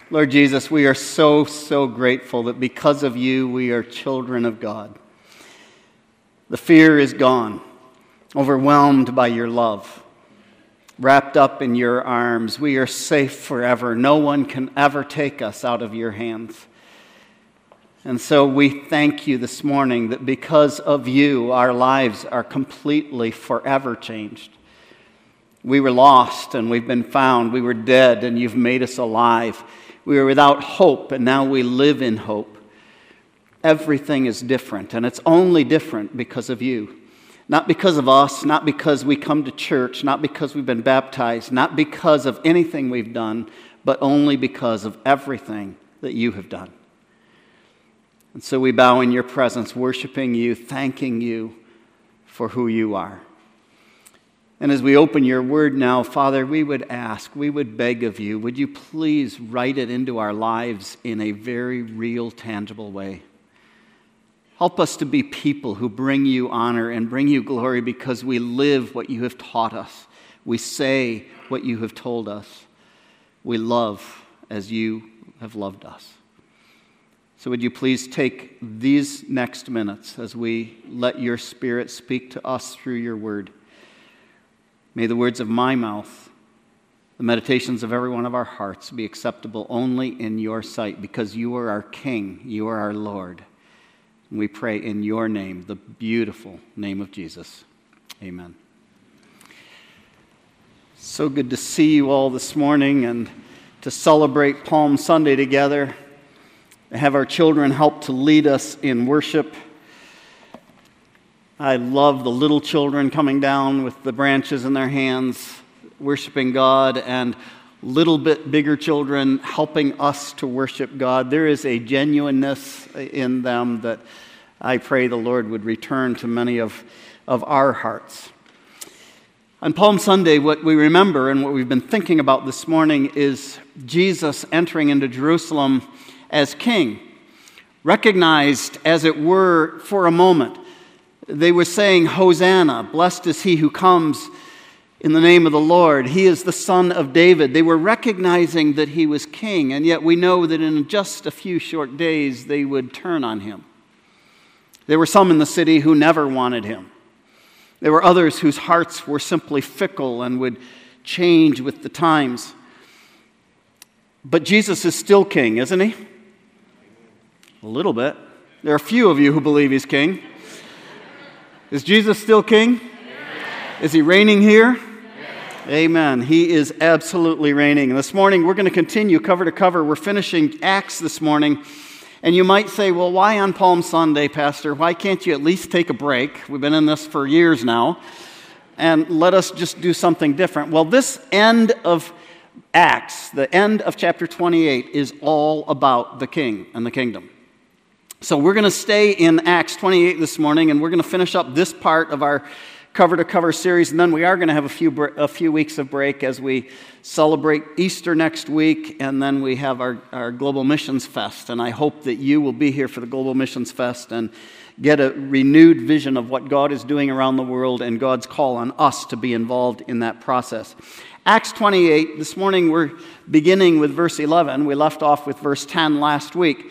Lord Jesus, we are so, so grateful that because of you, we are children of God. The fear is gone, overwhelmed by your love, wrapped up in your arms. We are safe forever. No one can ever take us out of your hands. And so we thank you this morning that because of you, our lives are completely, forever changed. We were lost and we've been found. We were dead and you've made us alive. We were without hope and now we live in hope. Everything is different, and it's only different because of you. Not because of us, not because we come to church, not because we've been baptized, not because of anything we've done, but only because of everything that you have done. And so we bow in your presence, worshiping you, thanking you for who you are. And as we open your word now, Father, we would ask, we would beg of you, would you please write it into our lives in a very real, tangible way? Help us to be people who bring you honor and bring you glory because we live what you have taught us. We say what you have told us. We love as you have loved us. So would you please take these next minutes as we let your Spirit speak to us through your word. May the words of my mouth, the meditations of every one of our hearts be acceptable only in your sight because you are our King, you are our Lord. And we pray in your name, the beautiful name of Jesus. Amen. So good to see you all this morning and to celebrate Palm Sunday together. To have our children help to lead us in worship. I love the little children coming down with the branches in their hands, worshiping God, and little bit bigger children helping us to worship God. There is a genuineness in them that I pray the Lord would return to many of our hearts. On Palm Sunday, what we remember and what we've been thinking about this morning is Jesus entering into Jerusalem as king, recognized, as it were, for a moment. They were saying, Hosanna, blessed is he who comes in the name of the Lord. He is the Son of David. They were recognizing that he was king, and yet we know that in just a few short days they would turn on him. There were some in the city who never wanted him. There were others whose hearts were simply fickle and would change with the times. But Jesus is still king, isn't he? A little bit. There are a few of you who believe he's king. Is Jesus still king? Yes. Is he reigning here? Yes. Amen. He is absolutely reigning. And this morning we're going to continue cover to cover. We're finishing Acts this morning. And you might say, well, why on Palm Sunday, Pastor? Why can't you at least take a break? We've been in this for years now. And let us just do something different. Well, this end of Acts, the end of chapter 28, is all about the king and the kingdom. So we're going to stay in Acts 28 this morning, and we're going to finish up this part of our cover-to-cover series, and then we are going to have a few weeks of break as we celebrate Easter next week, and then we have our Global Missions Fest, and I hope that you will be here for the Global Missions Fest and get a renewed vision of what God is doing around the world and God's call on us to be involved in that process. Acts 28, this morning we're beginning with verse 11. We left off with verse 10 last week.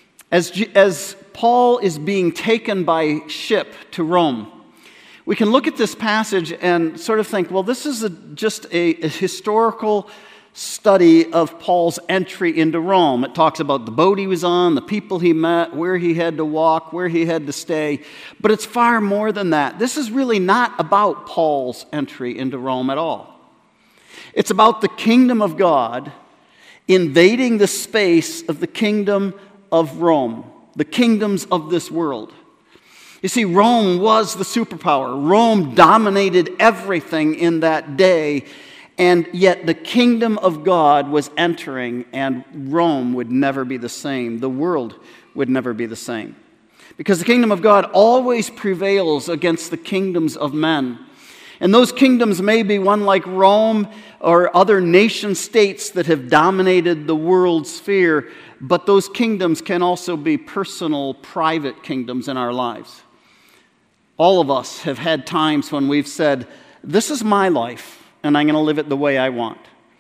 As Paul is being taken by ship to Rome, we can look at this passage and sort of think, well, this is just a historical study of Paul's entry into Rome. It talks about the boat he was on, the people he met, where he had to walk, where he had to stay. But it's far more than that. This is really not about Paul's entry into Rome at all. It's about the kingdom of God invading the space of the kingdom of Rome, the kingdoms of this world. You see, Rome was the superpower. Rome dominated everything in that day, and yet the kingdom of God was entering, and Rome would never be the same. The world would never be the same. Because the kingdom of God always prevails against the kingdoms of men. And those kingdoms may be one like Rome or other nation states that have dominated the world sphere, but those kingdoms can also be personal, private kingdoms in our lives. All of us have had times when we've said, this is my life, and I'm going to live it the way I want.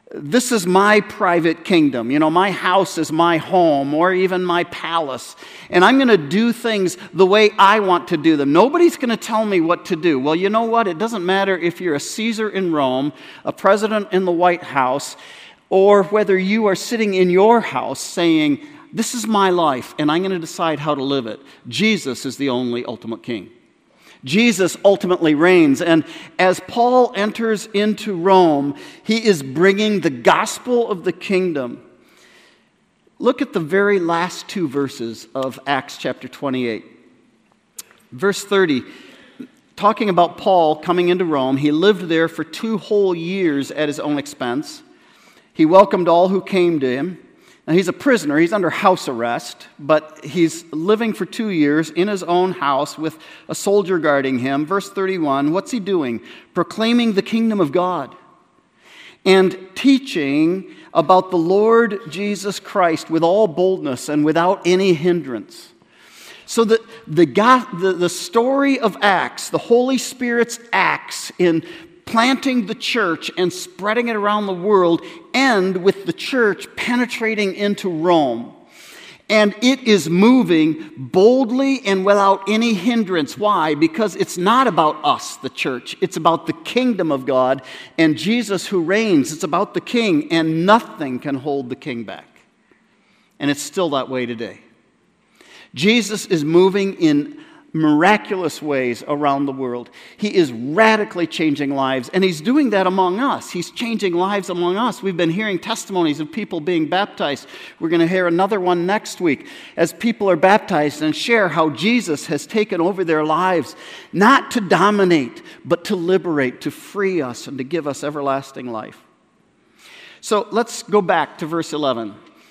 This is my private kingdom. My house is my home or even my palace. And I'm going to do things the way I want to do them. Nobody's going to tell me what to do. Well, you know what? It doesn't matter if you're a Caesar in Rome, a president in the White House, or whether you are sitting in your house saying, this is my life and I'm going to decide how to live it. Jesus is the only ultimate king. Jesus ultimately reigns, and as Paul enters into Rome, he is bringing the gospel of the kingdom. Look at the very last two verses of Acts chapter 28. Verse 30, talking about Paul coming into Rome, he lived there for 2 whole years at his own expense. He welcomed all who came to him. Now, he's a prisoner. He's under house arrest, but he's living for 2 years in his own house with a soldier guarding him. Verse 31, what's he doing? Proclaiming the kingdom of God and teaching about the Lord Jesus Christ with all boldness and without any hindrance. So that the story of Acts, the Holy Spirit's acts in planting the church and spreading it around the world, end with the church penetrating into Rome. And it is moving boldly and without any hindrance. Why? Because it's not about us, the church. It's about the kingdom of God and Jesus who reigns. It's about the king, and nothing can hold the king back. And it's still that way today. Jesus is moving in miraculous ways around the world. He is radically changing lives, and he's doing that among us. He's changing lives among us. We've been hearing testimonies of people being baptized. We're going to hear another one next week as people are baptized and share how Jesus has taken over their lives, not to dominate, but to liberate, to free us, and to give us everlasting life. So let's go back to verse 11.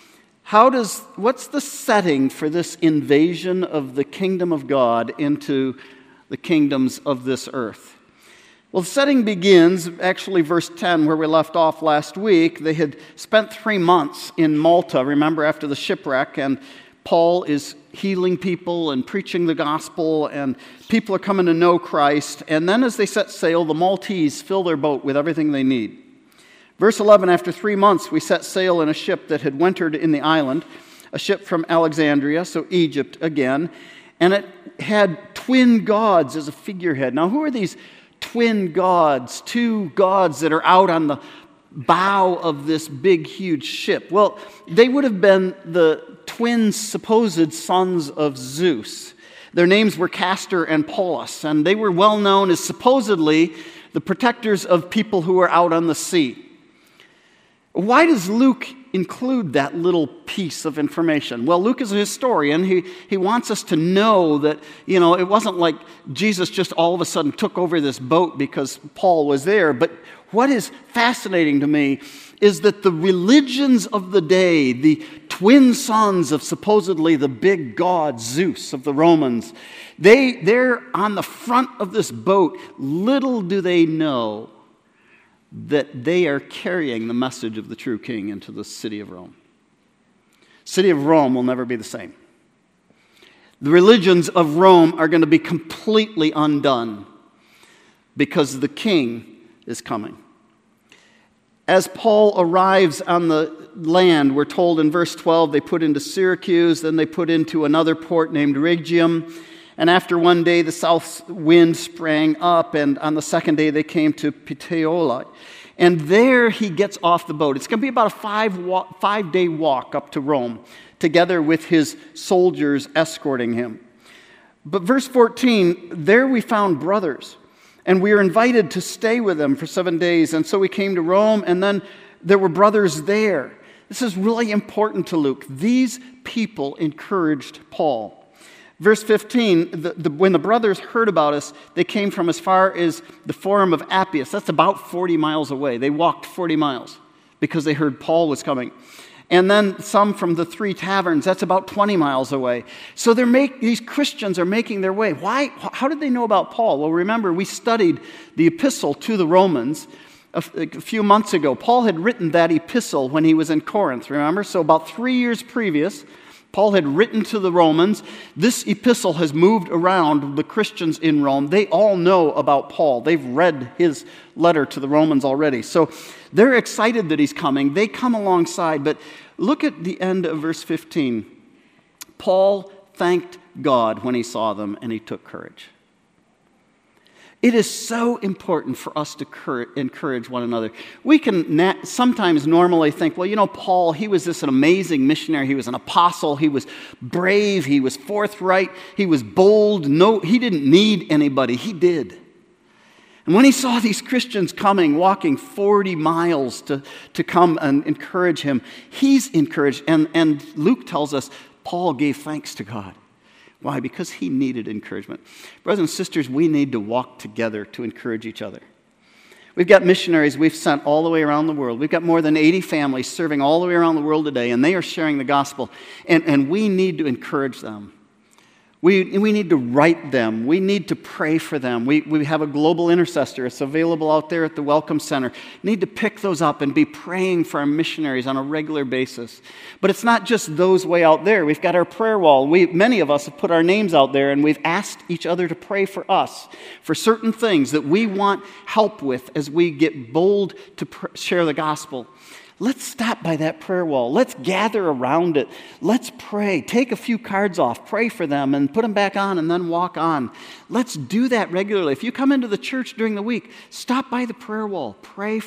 What's the setting for this invasion of the kingdom of God into the kingdoms of this earth? Well, the setting begins, actually, verse 10, where we left off last week. They had spent 3 months in Malta, remember, after the shipwreck, and Paul is healing people and preaching the gospel, and people are coming to know Christ. And then as they set sail, the Maltese fill their boat with everything they need. Verse 11, after 3 months, we set sail in a ship that had wintered in the island, a ship from Alexandria, so Egypt again, and it had twin gods as a figurehead. Now, who are these twin gods, 2 gods that are out on the bow of this big, huge ship? Well, they would have been the twin supposed sons of Zeus. Their names were Castor and Pollux, and they were well known as supposedly the protectors of people who were out on the sea. Why does Luke include that little piece of information? Well, Luke is a historian. He wants us to know that, it wasn't like Jesus just all of a sudden took over this boat because Paul was there. But what is fascinating to me is that the religions of the day, the twin sons of supposedly the big god Zeus of the Romans, they're on the front of this boat. Little do they know that they are carrying the message of the true king into the city of Rome. City of Rome will never be the same. The religions of Rome are going to be completely undone because the king is coming. As Paul arrives on the land, we're told in verse 12, they put into Syracuse, then they put into another port named Rhegium. And after one day, the south wind sprang up, and on the second day, they came to Puteoli. And there he gets off the boat. It's going to be about a 5-day walk up to Rome, together with his soldiers escorting him. But verse 14, there we found brothers, and we were invited to stay with them for 7 days. And so we came to Rome, and then there were brothers there. This is really important to Luke. These people encouraged Paul. Verse 15, when the brothers heard about us, they came from as far as the Forum of Appius. That's about 40 miles away. They walked 40 miles because they heard Paul was coming. And then some from the 3 taverns. That's about 20 miles away. So these Christians are making their way. Why? How did they know about Paul? Well, remember, we studied the epistle to the Romans a few months ago. Paul had written that epistle when he was in Corinth, remember? So about 3 years previous, Paul had written to the Romans. This epistle has moved around the Christians in Rome. They all know about Paul. They've read his letter to the Romans already. So They're excited that he's coming. They come alongside. But look at the end of verse 15. Paul thanked God when he saw them, and he took courage. It is so important for us to encourage one another. We can sometimes normally think, well, you know, Paul, he was an amazing missionary. He was an apostle. He was brave. He was forthright. He was bold. No, he didn't need anybody. He did. And when he saw these Christians coming, walking 40 miles to come and encourage him, he's encouraged. And Luke tells us Paul gave thanks to God. Why? Because he needed encouragement. Brothers and sisters, we need to walk together to encourage each other. We've got missionaries we've sent all the way around the world. We've got more than 80 families serving all the way around the world today, and they are sharing the gospel. And we need to encourage them. We need to write them. We need to pray for them. We have a global intercessor. It's available out there at the Welcome Center. We need to pick those up and be praying for our missionaries on a regular basis. But it's not just those way out there. We've got our prayer wall. Many of us have put our names out there, and we've asked each other to pray for us for certain things that we want help with as we get bold to share the gospel. Let's stop by that prayer wall. Let's gather around it. Let's pray. Take a few cards off, pray for them, and put them back on, and then walk on. Let's do that regularly. If you come into the church during the week, stop by the prayer wall. Pray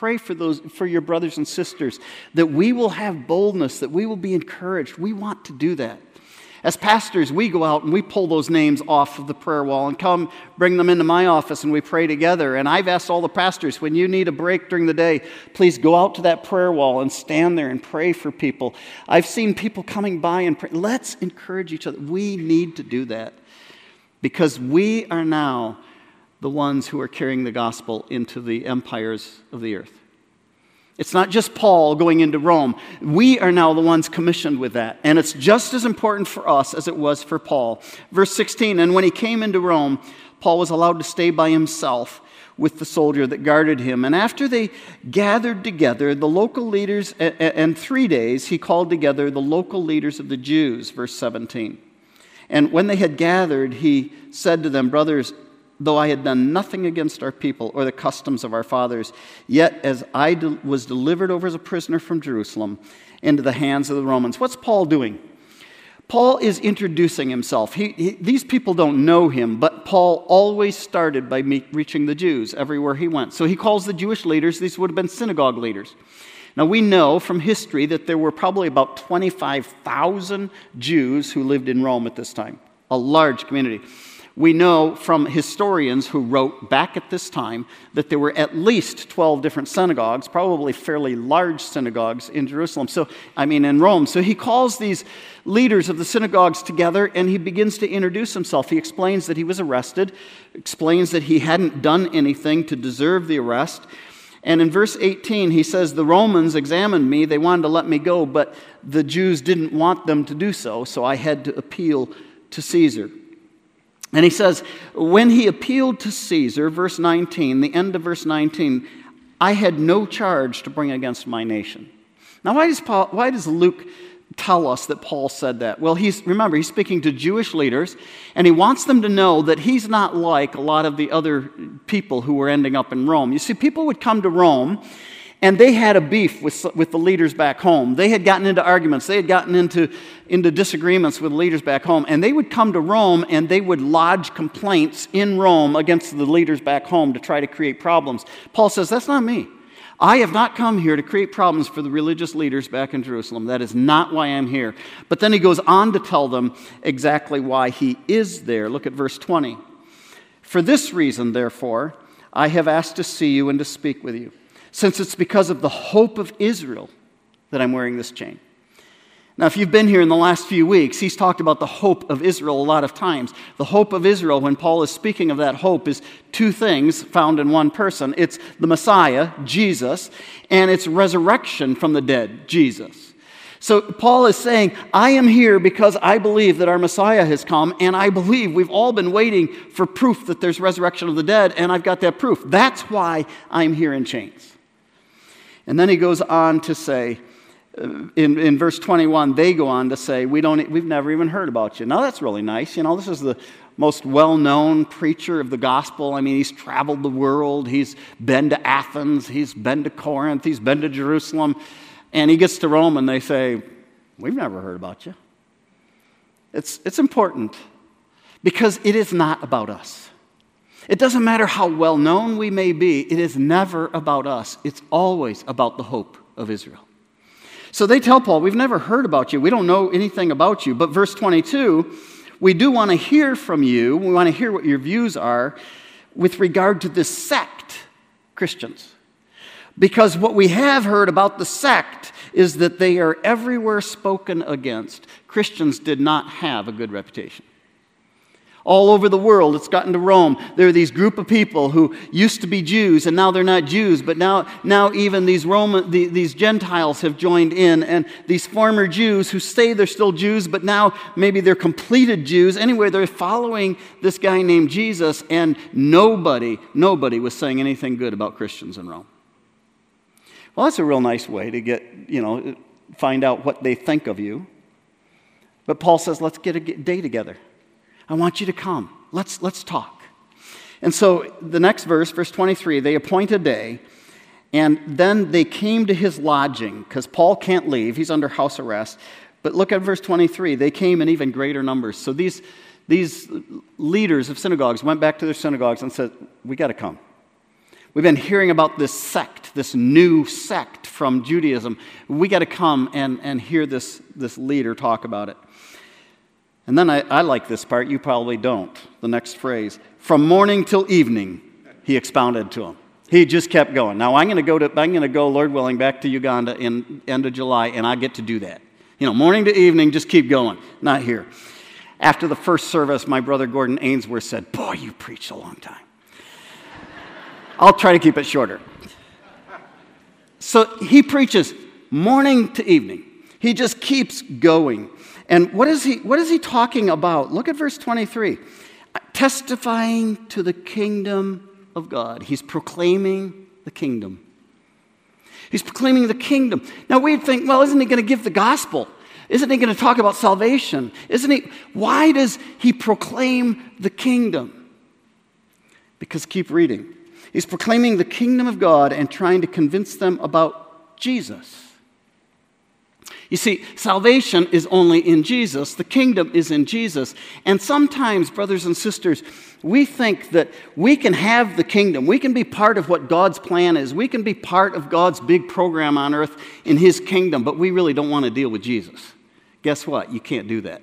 for your brothers and sisters, that we will have boldness, that we will be encouraged. We want to do that. As pastors, we go out and we pull those names off of the prayer wall and come bring them into my office and we pray together. And I've asked all the pastors, when you need a break during the day, please go out to that prayer wall and stand there and pray for people. I've seen people coming by and pray. Let's encourage each other. We need to do that because we are now the ones who are carrying the gospel into the empires of the earth. It's not just Paul going into Rome. We are now the ones commissioned with that. And it's just as important for us as it was for Paul. Verse 16, and when he came into Rome, Paul was allowed to stay by himself with the soldier that guarded him. And after they gathered together, the local leaders, and 3 days, he called together the local leaders of the Jews, verse 17. And when they had gathered, he said to them, brothers, though I had done nothing against our people or the customs of our fathers, yet as I was delivered over as a prisoner from Jerusalem into the hands of the Romans. What's Paul doing? Paul is introducing himself. These people don't know him, but Paul always started by reaching the Jews everywhere he went. So he calls the Jewish leaders. These would have been synagogue leaders. Now we know from history that there were probably about 25,000 Jews who lived in Rome at this time, a large community. We know from historians who wrote back at this time that there were at least 12 different synagogues, probably fairly large synagogues in in Rome. So he calls these leaders of the synagogues together and he begins to introduce himself. He explains that he was arrested, explains that he hadn't done anything to deserve the arrest. And in verse 18, he says, the Romans examined me, they wanted to let me go, but the Jews didn't want them to do so, so I had to appeal to Caesar. And he says, when he appealed to Caesar, verse 19, the end of verse 19, I had no charge to bring against my nation. Now, why does Luke tell us that Paul said that? Well, he's speaking to Jewish leaders, and he wants them to know that he's not like a lot of the other people who were ending up in Rome. You see, people would come to Rome, and they had a beef with the leaders back home. They had gotten into arguments. They had gotten into disagreements with leaders back home. And they would come to Rome and they would lodge complaints in Rome against the leaders back home to try to create problems. Paul says, that's not me. I have not come here to create problems for the religious leaders back in Jerusalem. That is not why I'm here. But then he goes on to tell them exactly why he is there. Look at verse 20. For this reason, therefore, I have asked to see you and to speak with you, since it's because of the hope of Israel that I'm wearing this chain. Now, if you've been here in the last few weeks, he's talked about the hope of Israel a lot of times. The hope of Israel, when Paul is speaking of that hope, is two things found in one person. It's the Messiah, Jesus, and it's resurrection from the dead, Jesus. So Paul is saying, I am here because I believe that our Messiah has come, and I believe we've all been waiting for proof that there's resurrection of the dead, and I've got that proof. That's why I'm here in chains. And then he goes on to say, In verse 21, they go on to say, we've never even heard about you. Now that's really nice. This is the most well-known preacher of the gospel. I mean, he's traveled the world. He's been to Athens. He's been to Corinth. He's been to Jerusalem. And he gets to Rome and they say, we've never heard about you. It's important because it is not about us. It doesn't matter how well-known we may be. It is never about us. It's always about the hope of Israel. So they tell Paul, we've never heard about you. We don't know anything about you. But verse 22, we do want to hear from you. We want to hear what your views are with regard to this sect, Christians. Because what we have heard about the sect is that they are everywhere spoken against. Christians did not have a good reputation. All over the world, it's gotten to Rome. There are these group of people who used to be Jews, and now they're not Jews, but now even these Gentiles have joined in, and these former Jews who say they're still Jews, but now maybe they're completed Jews. Anyway, they're following this guy named Jesus, and nobody was saying anything good about Christians in Rome. Well, that's a real nice way to find out what they think of you. But Paul says, let's get a day together. I want you to come. Let's talk. And so the next verse 23, they appoint a day, and then they came to his lodging, because Paul can't leave. He's under house arrest. But look at verse 23. They came in even greater numbers. So these leaders of synagogues went back to their synagogues and said, we got to come. We've been hearing about this sect, this new sect from Judaism. We got to come and hear this leader talk about it. And then I like this part. You probably don't. The next phrase. From morning till evening, he expounded to them. He just kept going. Now I'm going to go, Lord willing, back to Uganda in end of July, and I get to do that. Morning to evening, just keep going. Not here. After the first service, my brother Gordon Ainsworth said, boy, you preached a long time. I'll try to keep it shorter. So he preaches morning to evening. He just keeps going. And what is he talking about? Look at verse 23. Testifying to the kingdom of God. He's proclaiming the kingdom. He's proclaiming the kingdom. Now we'd think, well, isn't he going to give the gospel? Isn't he going to talk about salvation? Why does he proclaim the kingdom? Because keep reading. He's proclaiming the kingdom of God and trying to convince them about Jesus. You see, salvation is only in Jesus. The kingdom is in Jesus. And sometimes, brothers and sisters, we think that we can have the kingdom. We can be part of what God's plan is. We can be part of God's big program on earth in his kingdom, but we really don't want to deal with Jesus. Guess what? You can't do that.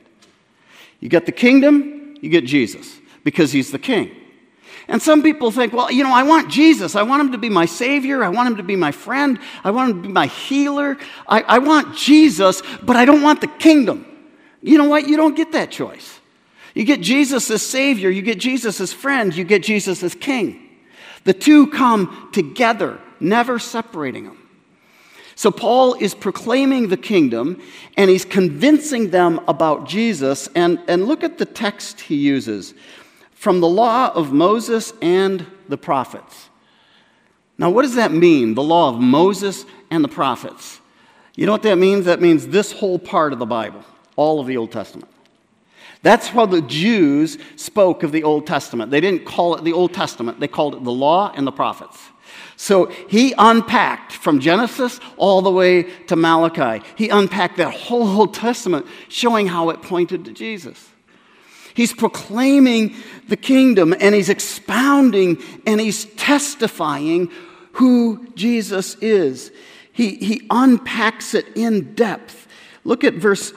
You get the kingdom, you get Jesus, because he's the king. And some people think, well, I want Jesus. I want him to be my Savior. I want him to be my friend. I want him to be my healer. I want Jesus, but I don't want the kingdom. You know what? You don't get that choice. You get Jesus as Savior. You get Jesus as friend. You get Jesus as king. The two come together, never separating them. So Paul is proclaiming the kingdom, and he's convincing them about Jesus. And look at the text he uses. From the law of Moses and the prophets. Now, what does that mean, the law of Moses and the prophets? You know what that means? That means this whole part of the Bible, all of the Old Testament. That's how the Jews spoke of the Old Testament. They didn't call it the Old Testament. They called it the law and the prophets. So he unpacked from Genesis all the way to Malachi. He unpacked that whole Old Testament, showing how it pointed to Jesus. He's proclaiming the kingdom, and he's expounding, and he's testifying who Jesus is. He unpacks it in depth. Look at verse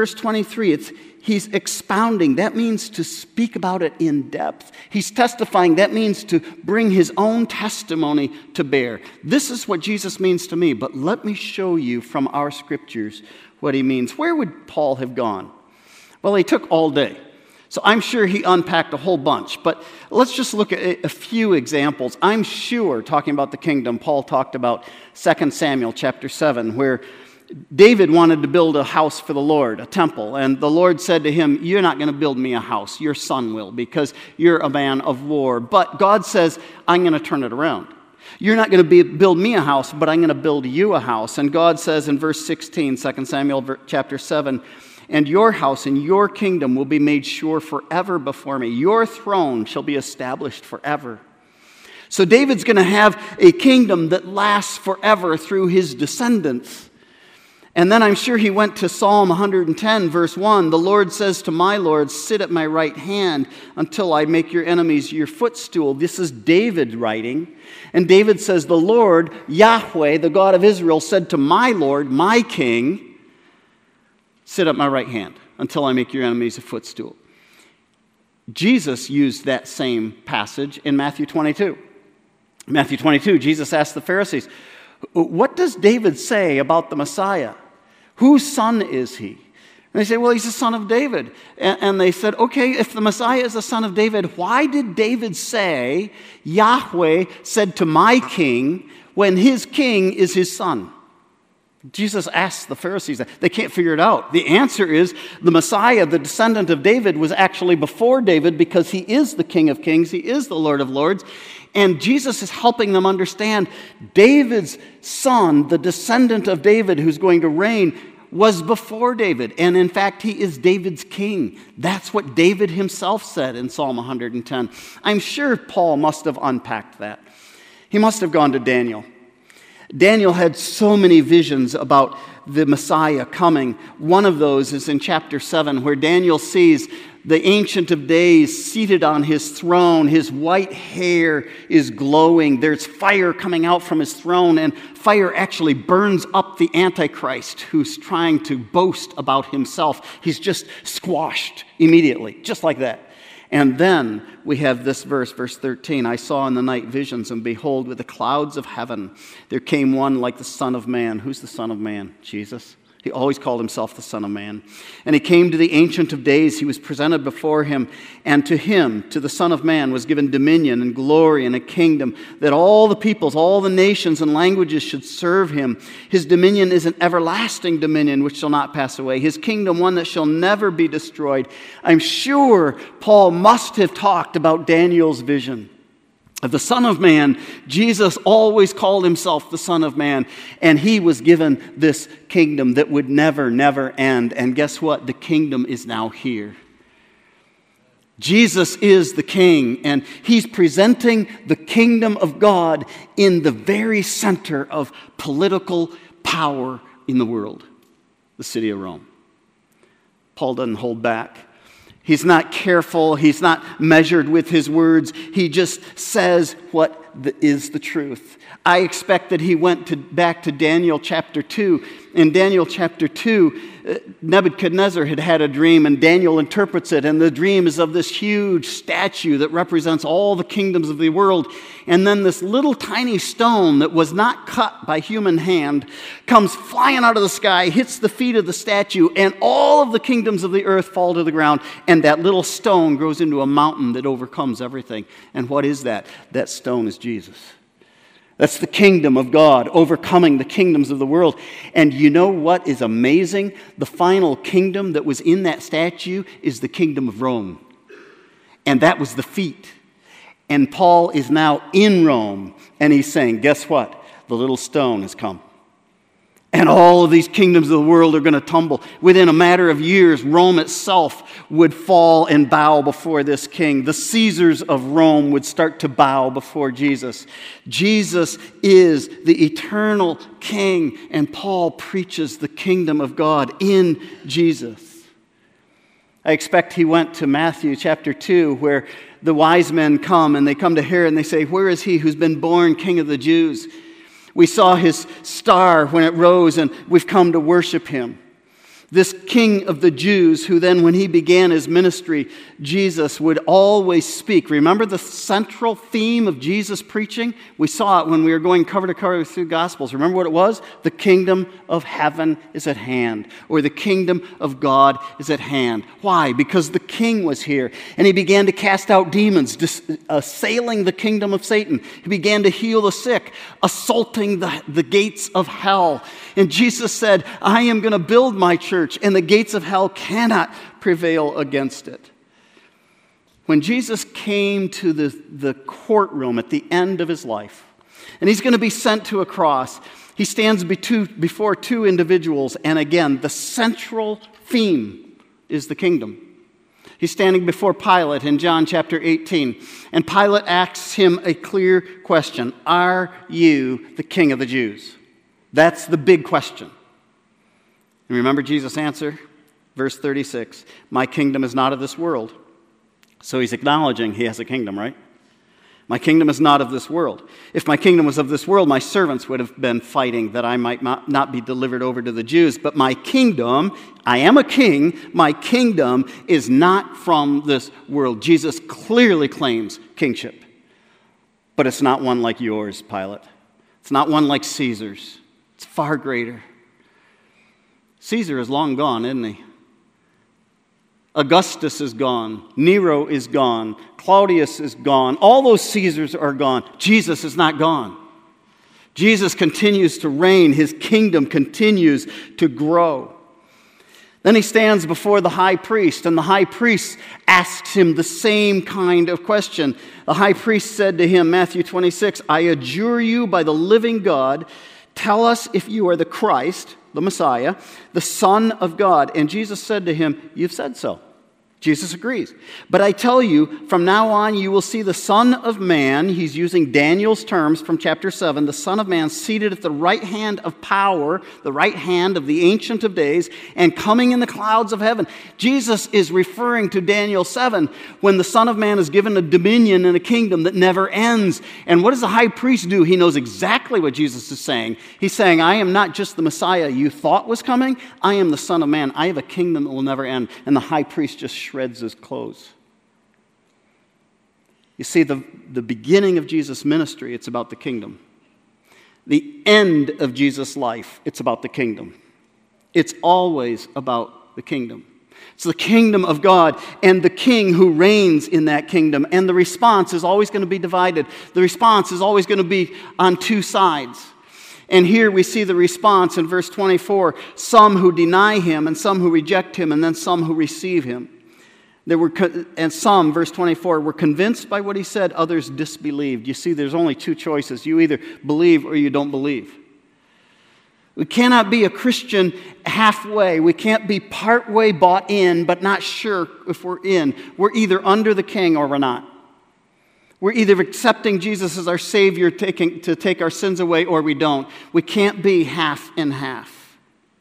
23. He's expounding. That means to speak about it in depth. He's testifying. That means to bring his own testimony to bear. This is what Jesus means to me, but let me show you from our scriptures what he means. Where would Paul have gone? Well, he took all day. So I'm sure he unpacked a whole bunch, but let's just look at a few examples. I'm sure, talking about the kingdom, Paul talked about 2 Samuel chapter 7, where David wanted to build a house for the Lord, a temple, and the Lord said to him, you're not going to build me a house, your son will, because you're a man of war. But God says, I'm going to turn it around. You're not going to build me a house, but I'm going to build you a house. And God says in verse 16, 2 Samuel chapter 7, and your house and your kingdom will be made sure forever before me. Your throne shall be established forever. So David's going to have a kingdom that lasts forever through his descendants. And then I'm sure he went to Psalm 110, verse 1. The Lord says to my Lord, sit at my right hand until I make your enemies your footstool. This is David writing. And David says, the Lord, Yahweh, the God of Israel, said to my Lord, my King, sit at my right hand until I make your enemies a footstool. Jesus used that same passage in Matthew 22. Matthew 22, Jesus asked the Pharisees, what does David say about the Messiah? Whose son is he? And they say, well, he's the son of David. And they said, okay, if the Messiah is the son of David, why did David say, Yahweh said to my king, when his king is his son? Jesus asked the Pharisees that. They can't figure it out. The answer is the Messiah, the descendant of David, was actually before David because he is the King of Kings. He is the Lord of Lords. And Jesus is helping them understand David's son, the descendant of David who's going to reign, was before David. And in fact, he is David's king. That's what David himself said in Psalm 110. I'm sure Paul must have unpacked that. He must have gone to Daniel. Daniel had so many visions about the Messiah coming. One of those is in chapter 7, where Daniel sees the Ancient of Days seated on his throne. His white hair is glowing. There's fire coming out from his throne, and fire actually burns up the Antichrist who's trying to boast about himself. He's just squashed immediately, just like that. And then we have this verse, verse 13. I saw in the night visions, and behold, with the clouds of heaven, there came one like the Son of Man. Who's the Son of Man? Jesus. He always called himself the Son of Man. And he came to the Ancient of Days. He was presented before him. And to him, to the Son of Man, was given dominion and glory and a kingdom, that all the peoples, all the nations and languages should serve him. His dominion is an everlasting dominion which shall not pass away. His kingdom one that shall never be destroyed. I'm sure Paul must have talked about Daniel's vision of the Son of Man. Jesus always called himself the Son of Man, and he was given this kingdom that would never, never end. And guess what? The kingdom is now here. Jesus is the King, and he's presenting the kingdom of God in the very center of political power in the world, the city of Rome. Paul doesn't hold back. He's not careful. He's not measured with his words. He just says what is the truth. I expect that he went back to Daniel chapter 2. In Daniel chapter 2, Nebuchadnezzar had a dream, and Daniel interprets it. And the dream is of this huge statue that represents all the kingdoms of the world. And then this little tiny stone that was not cut by human hand comes flying out of the sky, hits the feet of the statue, and all of the kingdoms of the earth fall to the ground. And that little stone grows into a mountain that overcomes everything. And what is that? That stone is Jesus. That's the kingdom of God, overcoming the kingdoms of the world. And you know what is amazing? The final kingdom that was in that statue is the kingdom of Rome. And that was the feet. And Paul is now in Rome, and he's saying, guess what? The little stone has come. And all of these kingdoms of the world are going to tumble. Within a matter of years, Rome itself would fall and bow before this king. The Caesars of Rome would start to bow before Jesus. Jesus is the eternal king, and Paul preaches the kingdom of God in Jesus. I expect he went to Matthew chapter 2, where the wise men come, and they come to Herod, and they say, where is he who's been born king of the Jews? We saw his star when it rose, and we've come to worship him. This king of the Jews, who then when he began his ministry, Jesus would always speak. Remember the central theme of Jesus preaching? We saw it when we were going cover to cover through Gospels. Remember what it was? The kingdom of heaven is at hand, or the kingdom of God is at hand. Why? Because the king was here, and he began to cast out demons, assailing the kingdom of Satan. He began to heal the sick, assaulting the gates of hell. And Jesus said, I am going to build my church, and the gates of hell cannot prevail against it. When Jesus came to the courtroom at the end of his life, And he's going to be sent to a cross. He stands before two individuals, and again, the central theme is the kingdom. He's standing before Pilate in John chapter 18, and Pilate asks him a clear question: are you the king of the Jews? That's the big question. And remember Jesus' answer? Verse 36, my kingdom is not of this world. So he's acknowledging he has a kingdom, right? My kingdom is not of this world. If my kingdom was of this world, my servants would have been fighting that I might not be delivered over to the Jews. But my kingdom, I am a king, my kingdom is not from this world. Jesus clearly claims kingship. But it's not one like yours, Pilate. It's not one like Caesar's. It's far greater. Caesar is long gone, isn't he? Augustus is gone. Nero is gone. Claudius is gone. All those Caesars are gone. Jesus is not gone. Jesus continues to reign. His kingdom continues to grow. Then he stands before the high priest, and the high priest asks him the same kind of question. The high priest said to him, Matthew 26, I adjure you by the living God, tell us if you are the Christ, the Messiah, the Son of God. And Jesus said to him, you've said so. Jesus agrees. But I tell you, from now on you will see the Son of Man, he's using Daniel's terms from chapter 7, the Son of Man seated at the right hand of power, the right hand of the Ancient of Days, and coming in the clouds of heaven. Jesus is referring to Daniel 7, when the Son of Man is given a dominion and a kingdom that never ends. And what does the high priest do? He knows exactly what Jesus is saying. He's saying, I am not just the Messiah you thought was coming. I am the Son of Man. I have a kingdom that will never end. And the high priest just shreds his clothes. You see, the beginning of Jesus' ministry, it's about the kingdom. The end of Jesus' life, it's about the kingdom. It's always about the kingdom. It's the kingdom of God and the king who reigns in that kingdom. And the response is always going to be divided. The response is always going to be on two sides. And here we see the response in verse 24. Some who deny him and some who reject him and then some who receive him. And some, verse 24, were convinced by what he said, others disbelieved. You see, there's only two choices. You either believe or you don't believe. We cannot be a Christian halfway. We can't be partway bought in, but not sure if we're in. We're either under the king or we're not. We're either accepting Jesus as our Savior to take our sins away or we don't. We can't be half and half.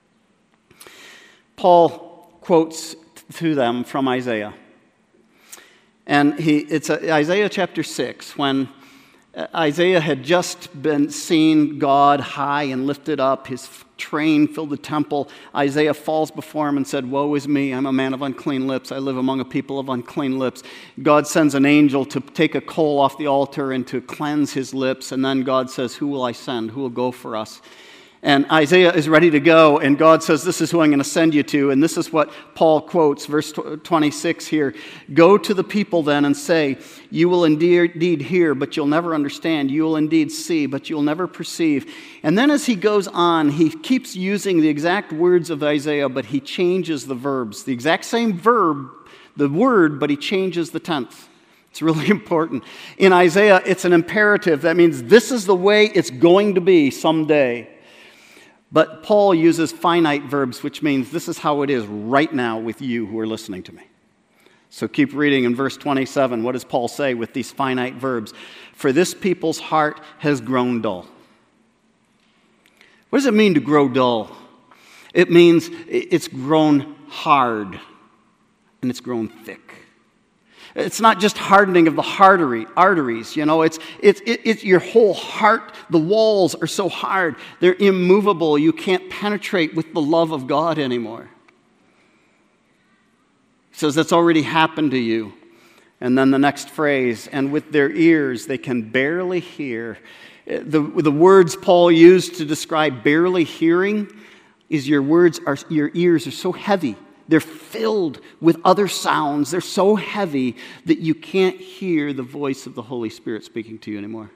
Paul quotes to them from Isaiah. And it's Isaiah chapter 6, when Isaiah had just been seen God high and lifted up. His train filled the temple. Isaiah falls before him and said, woe is me, I'm a man of unclean lips. I live among a people of unclean lips. God sends an angel to take a coal off the altar and to cleanse his lips. And then God says, who will I send? Who will go for us? And Isaiah is ready to go, and God says, this is who I'm going to send you to. And this is what Paul quotes, verse 26 here. Go to the people then and say, you will indeed hear, but you'll never understand. You will indeed see, but you'll never perceive. And then as he goes on, he keeps using the exact words of Isaiah, but he changes the verbs. The exact same verb, the word, but he changes the tense. It's really important. In Isaiah, it's an imperative. That means this is the way it's going to be someday. But Paul uses finite verbs, which means this is how it is right now with you who are listening to me. So keep reading in verse 27. What does Paul say with these finite verbs? For this people's heart has grown dull. What does it mean to grow dull? It means it's grown hard and it's grown thick. It's not just hardening of the arteries, you know, it's your whole heart. The walls are so hard, they're immovable. You can't penetrate with the love of God anymore. He says that's already happened to you. And then the next phrase, and with their ears they can barely hear. The words Paul used to describe barely hearing is your ears are so heavy. They're filled with other sounds. They're so heavy that you can't hear the voice of the Holy Spirit speaking to you anymore.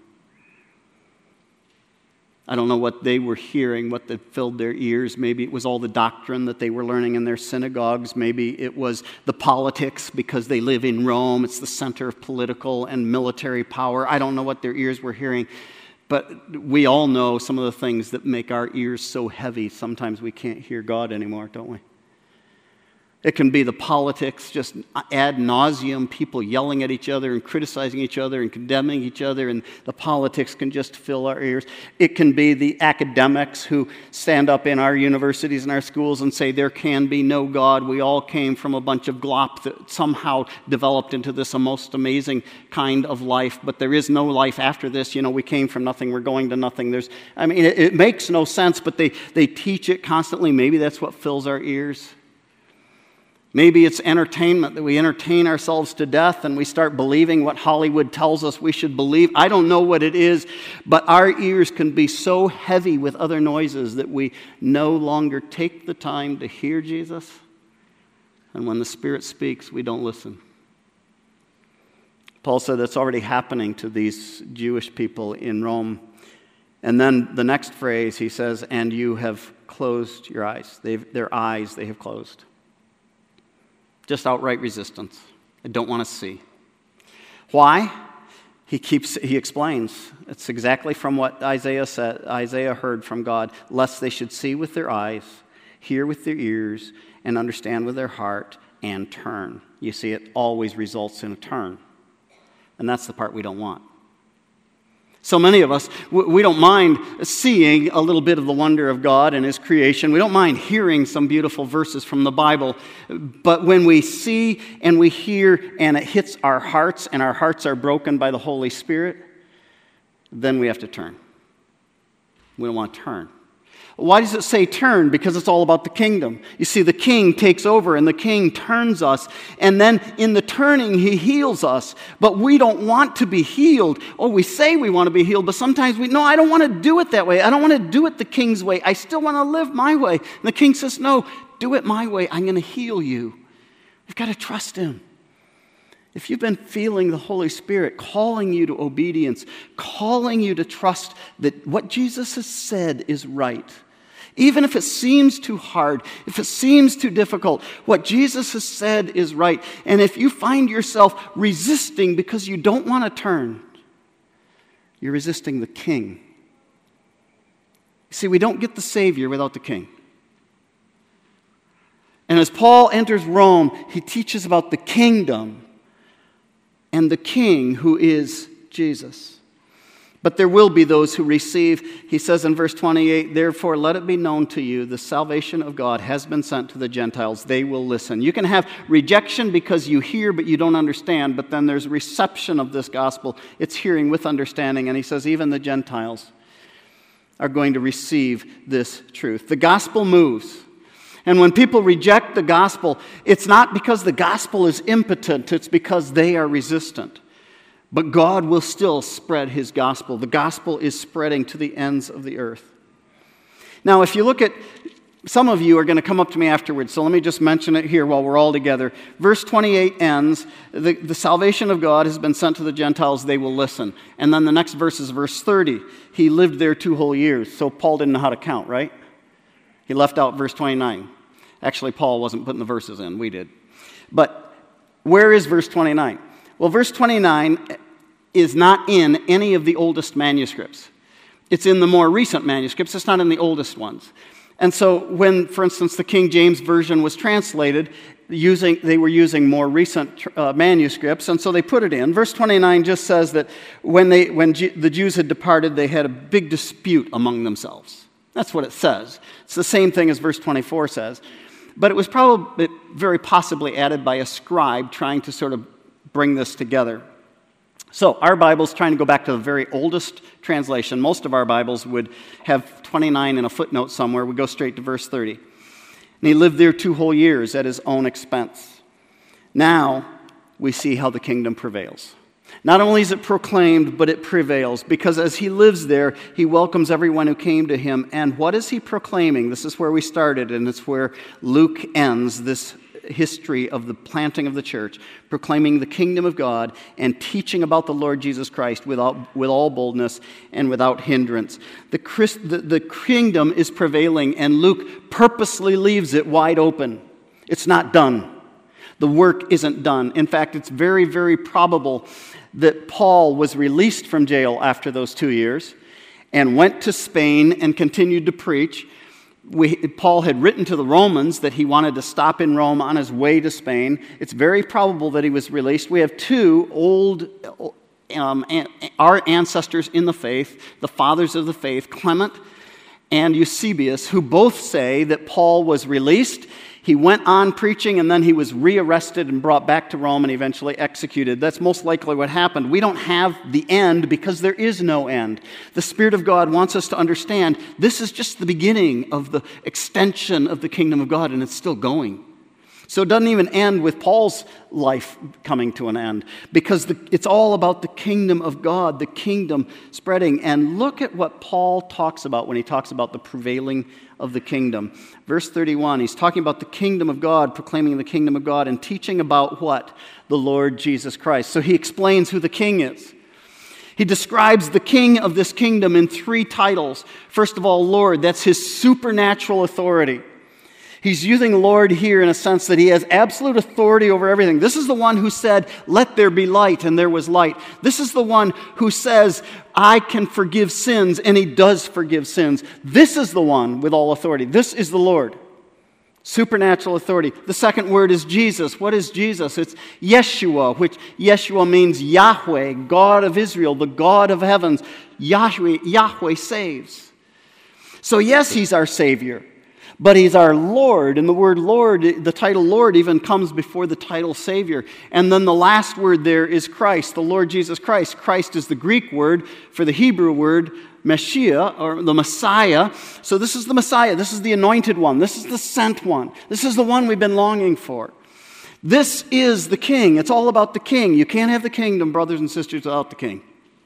I don't know what they were hearing, what filled their ears. Maybe it was all the doctrine that they were learning in their synagogues. Maybe it was the politics because they live in Rome. It's the center of political and military power. I don't know what their ears were hearing. But we all know some of the things that make our ears so heavy, sometimes we can't hear God anymore, don't we? It can be the politics, just ad nauseum, people yelling at each other and criticizing each other and condemning each other, and the politics can just fill our ears. It can be the academics who stand up in our universities and our schools and say there can be no God. We all came from a bunch of glop that somehow developed into this most amazing kind of life, but there is no life after this. You know, we came from nothing, we're going to nothing. It makes no sense, but they teach it constantly. Maybe that's what fills our ears. Maybe it's entertainment, that we entertain ourselves to death and we start believing what Hollywood tells us we should believe. I don't know what it is, but our ears can be so heavy with other noises that we no longer take the time to hear Jesus. And when the Spirit speaks, we don't listen. Paul said that's already happening to these Jewish people in Rome. And then the next phrase, he says, and you have closed your eyes. Their eyes they have closed. Just outright resistance. I don't want to see. Why? He explains. It's exactly from what Isaiah said. Isaiah heard from God, lest they should see with their eyes, hear with their ears, and understand with their heart, and turn. You see, it always results in a turn. And that's the part we don't want. So many of us, we don't mind seeing a little bit of the wonder of God and His creation. We don't mind hearing some beautiful verses from the Bible. But when we see and we hear and it hits our hearts and our hearts are broken by the Holy Spirit, then we have to turn. We don't want to turn. Why does it say turn? Because it's all about the kingdom. You see, the king takes over and the king turns us. And then in the turning, he heals us. But we don't want to be healed. Oh, we say we want to be healed, but sometimes no, I don't want to do it that way. I don't want to do it the king's way. I still want to live my way. And the king says, no, do it my way. I'm going to heal you. You've got to trust him. If you've been feeling the Holy Spirit calling you to obedience, calling you to trust that what Jesus has said is right, even if it seems too hard, if it seems too difficult, what Jesus has said is right. And if you find yourself resisting because you don't want to turn, you're resisting the King. See, we don't get the Savior without the King. And as Paul enters Rome, he teaches about the kingdom and the King, who is Jesus. But there will be those who receive, he says in verse 28, therefore let it be known to you, the salvation of God has been sent to the Gentiles. They will listen. You can have rejection because you hear but you don't understand, but then there's reception of this gospel. It's hearing with understanding. And he says even the Gentiles are going to receive this truth. The gospel moves. And when people reject the gospel, it's not because the gospel is impotent, it's because they are resistant. But God will still spread his gospel. The gospel is spreading to the ends of the earth. Now, if you look at, some of you are going to come up to me afterwards, so let me just mention it here while we're all together. Verse 28 ends, the salvation of God has been sent to the Gentiles, they will listen. And then the next verse is verse 30. He lived there 2 whole years, so Paul didn't know how to count, right? He left out verse 29. Actually, Paul wasn't putting the verses in, we did. But where is verse 29? Well, verse 29 is not in any of the oldest manuscripts. It's in the more recent manuscripts. It's not in the oldest ones. And so when, for instance, the King James Version was translated, they were using more recent manuscripts, and so they put it in. Verse 29 just says that when the Jews had departed, they had a big dispute among themselves. That's what it says. It's the same thing as verse 24 says. But it was probably very possibly added by a scribe trying to sort of bring this together. So our Bible's trying to go back to the very oldest translation. Most of our Bibles would have 29 in a footnote somewhere. We go straight to verse 30. And he lived there 2 whole years at his own expense. Now we see how the kingdom prevails. Not only is it proclaimed, but it prevails, because as he lives there, he welcomes everyone who came to him. And what is he proclaiming? This is where we started, and it's where Luke ends this history of the planting of the church, proclaiming the kingdom of God and teaching about the Lord Jesus Christ with all boldness and without hindrance. The kingdom is prevailing, and Luke purposely leaves it wide open. It's not done. The work isn't done. In fact, it's very, very probable that Paul was released from jail after those 2 years. and went to Spain and continued to preach. Paul had written to the Romans that he wanted to stop in Rome on his way to Spain. It's very probable that he was released. We have two our ancestors in the faith, the fathers of the faith, Clement and Eusebius, who both say that Paul was released. He went on preaching, and then he was rearrested and brought back to Rome and eventually executed. That's most likely what happened. We don't have the end because there is no end. The Spirit of God wants us to understand this is just the beginning of the extension of the kingdom of God, and it's still going. So it doesn't even end with Paul's life coming to an end, because it's all about the kingdom of God, the kingdom spreading. And look at what Paul talks about when he talks about the prevailing of the kingdom. Verse 31, he's talking about the kingdom of God, proclaiming the kingdom of God, and teaching about what? The Lord Jesus Christ. So he explains who the king is. He describes the king of this kingdom in 3 titles. First of all, Lord, that's his supernatural authority. He's using Lord here in a sense that he has absolute authority over everything. This is the one who said, "Let there be light," and there was light. This is the one who says, "I can forgive sins," and he does forgive sins. This is the one with all authority. This is the Lord. Supernatural authority. The second word is Jesus. What is Jesus? It's Yeshua, which Yeshua means Yahweh, God of Israel, the God of heavens. Yahweh saves. So yes, he's our Savior. But he's our Lord, and the word Lord, the title Lord even comes before the title Savior. And then the last word there is Christ, the Lord Jesus Christ. Christ is the Greek word for the Hebrew word Messiah, or the Messiah. So this is the Messiah. This is the anointed one. This is the sent one. This is the one we've been longing for. This is the king. It's all about the king. You can't have the kingdom, brothers and sisters, without the king.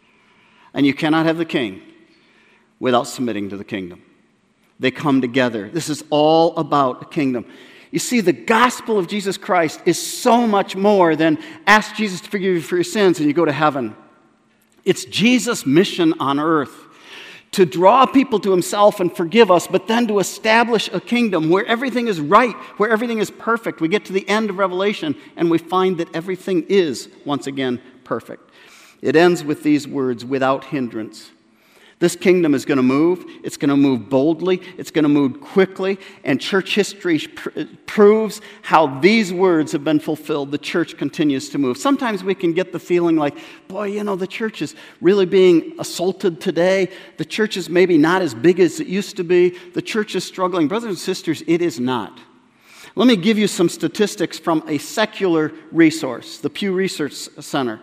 And you cannot have the king without submitting to the kingdom. They come together. This is all about the kingdom. You see, the gospel of Jesus Christ is so much more than ask Jesus to forgive you for your sins and you go to heaven. It's Jesus' mission on earth to draw people to himself and forgive us, but then to establish a kingdom where everything is right, where everything is perfect. We get to the end of Revelation and we find that everything is, once again, perfect. It ends with these words, without hindrance. This kingdom is going to move. It's going to move boldly. It's going to move quickly. And church history proves how these words have been fulfilled. The church continues to move. Sometimes we can get the feeling like, boy, the church is really being assaulted today. The church is maybe not as big as it used to be. The church is struggling. Brothers and sisters, it is not. Let me give you some statistics from a secular resource, the Pew Research Center.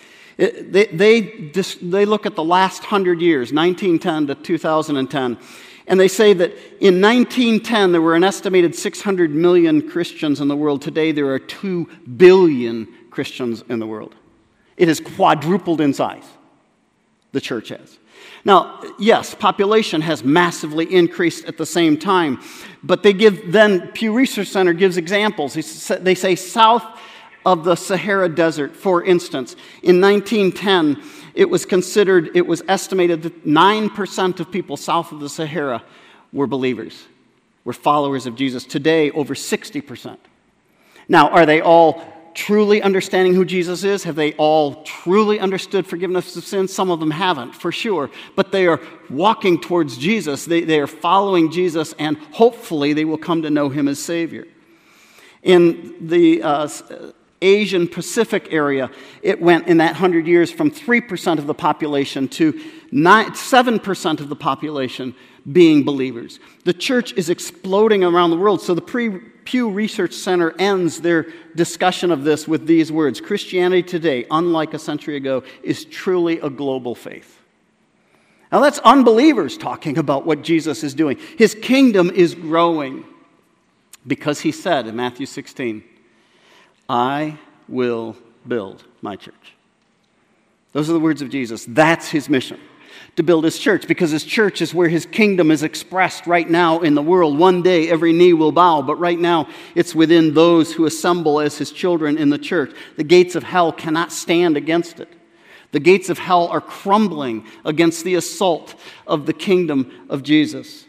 They look at the last 100 years, 1910 to 2010, and they say that in 1910 there were an estimated 600 million Christians in the world. Today there are 2 billion Christians in the world. It has quadrupled in size, the church has. Now, yes, population has massively increased at the same time, but Pew Research Center gives examples. They say south of the Sahara Desert, for instance, in 1910, it was estimated that 9% of people south of the Sahara were believers, were followers of Jesus. Today, over 60%. Now, are they all truly understanding who Jesus is? Have they all truly understood forgiveness of sins? Some of them haven't, for sure. But they are walking towards Jesus. They are following Jesus, and hopefully they will come to know him as Savior. In the Asian Pacific area, it went in that 100 years from 3% of the population to 7% of the population being believers. The church is exploding around the world. So the Pew Research Center ends their discussion of this with these words: Christianity today, unlike a century ago, is truly a global faith. Now that's unbelievers talking about what Jesus is doing. His kingdom is growing because he said in Matthew 16, I will build my church. Those are the words of Jesus. That's his mission, to build his church, because his church is where his kingdom is expressed right now in the world. One day every knee will bow, but right now it's within those who assemble as his children in the church. The gates of hell cannot stand against it. The gates of hell are crumbling against the assault of the kingdom of Jesus.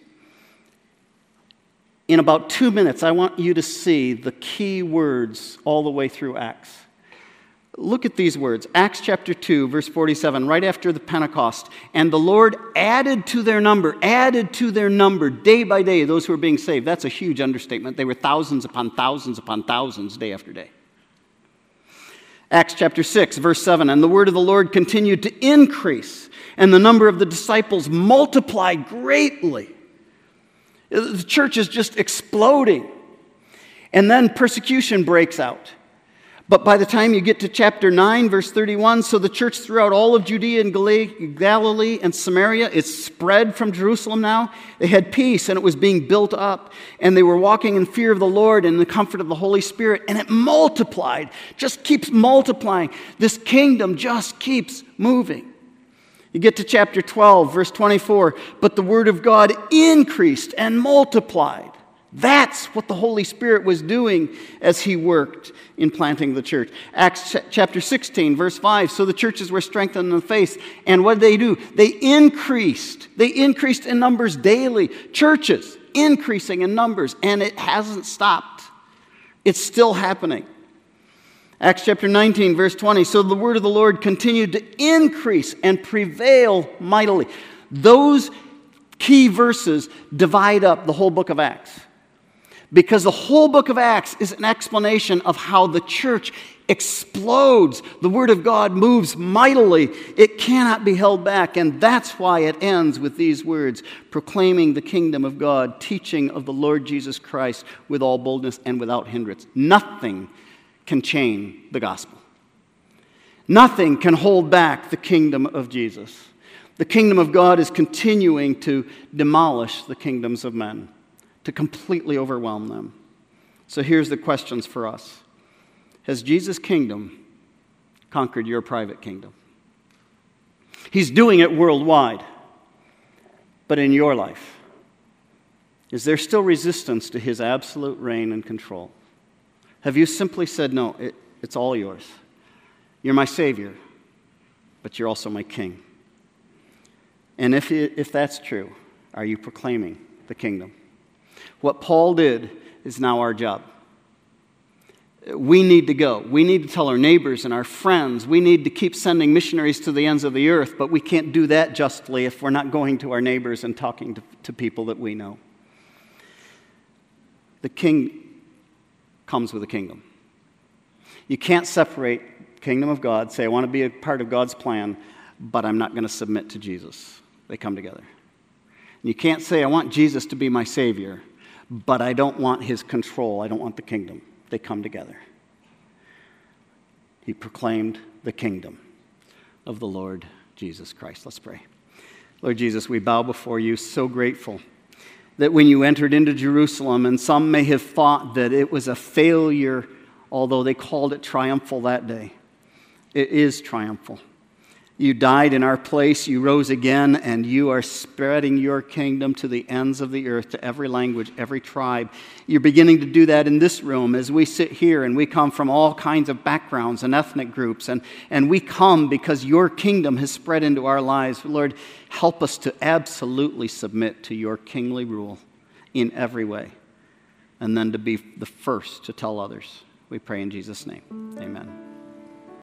In about 2 minutes, I want you to see the key words all the way through Acts. Look at these words. Acts chapter 2, verse 47, right after the Pentecost. And the Lord added to their number day by day those who were being saved. That's a huge understatement. They were thousands upon thousands day after day. Acts chapter 6, verse 7, and the word of the Lord continued to increase, and the number of the disciples multiplied greatly. The church is just exploding. And then persecution breaks out. But by the time you get to chapter 9, verse 31, so the church throughout all of Judea and Galilee and Samaria, it's spread from Jerusalem now. They had peace, and it was being built up. And they were walking in fear of the Lord and in the comfort of the Holy Spirit. And it multiplied, just keeps multiplying. This kingdom just keeps moving. You get to chapter 12, verse 24, but the word of God increased and multiplied. That's what the Holy Spirit was doing as he worked in planting the church. Acts chapter 16, verse 5, so the churches were strengthened in the faith. And what did they do? They increased. They increased in numbers daily. Churches increasing in numbers, and it hasn't stopped. It's still happening. Acts chapter 19, verse 20, so the word of the Lord continued to increase and prevail mightily. Those key verses divide up the whole book of Acts. Because the whole book of Acts is an explanation of how the church explodes. The Word of God moves mightily. It cannot be held back. And that's why it ends with these words, proclaiming the kingdom of God, teaching of the Lord Jesus Christ with all boldness and without hindrance. Nothing can chain the gospel. Nothing can hold back the kingdom of Jesus. The kingdom of God is continuing to demolish the kingdoms of men, to completely overwhelm them. So here's the questions for us. Has Jesus' kingdom conquered your private kingdom? He's doing it worldwide. But in your life, is there still resistance to his absolute reign and control? Have you simply said, no, it's all yours. You're my Savior, but you're also my King. And if that's true, are you proclaiming the kingdom? What Paul did is now our job. We need to go. We need to tell our neighbors and our friends. We need to keep sending missionaries to the ends of the earth, but we can't do that justly if we're not going to our neighbors and talking to people that we know. The king comes with a kingdom. You can't separate the kingdom of God, say, I want to be a part of God's plan, but I'm not going to submit to Jesus. They come together. And you can't say, I want Jesus to be my Savior, but I don't want his control. I don't want the kingdom. They come together. He proclaimed the kingdom of the Lord Jesus Christ. Let's pray. Lord Jesus, we bow before you, so grateful that when you entered into Jerusalem, and some may have thought that it was a failure, although they called it triumphal that day. It is triumphal. You died in our place, you rose again, and you are spreading your kingdom to the ends of the earth, to every language, every tribe. You're beginning to do that in this room as we sit here, and we come from all kinds of backgrounds and ethnic groups, and we come because your kingdom has spread into our lives. Lord, help us to absolutely submit to your kingly rule in every way, and then to be the first to tell others. We pray in Jesus' name. Amen.